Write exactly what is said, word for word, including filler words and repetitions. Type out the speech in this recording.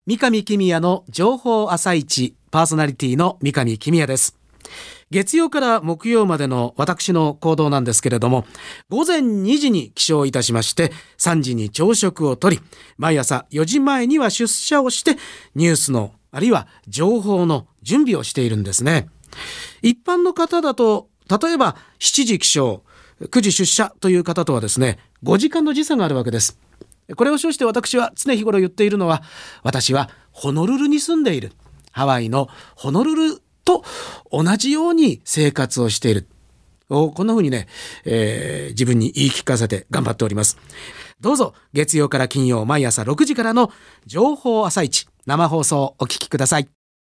三上公也の情報朝市、パーソナリティの三上公也です。月曜から木曜までの私の行動なんですけれども、午前にじに起床いたしまして、さんじに朝食をとり、毎朝よじまえには出社をして、ニュースのあるいは情報の準備をしているんですね。一般の方だと、例えばしちじ起床、くじ出社という方とはですね、ごじかんの時差があるわけです。これを称して私は常日頃言っているのは、私はホノルルに住んでいる。ハワイのホノルルと同じように生活をしている。こんな風にね、えー、自分に言い聞かせて頑張っております。どうぞ月曜から金曜毎朝ろくじからの情報朝市生放送をお聞きください。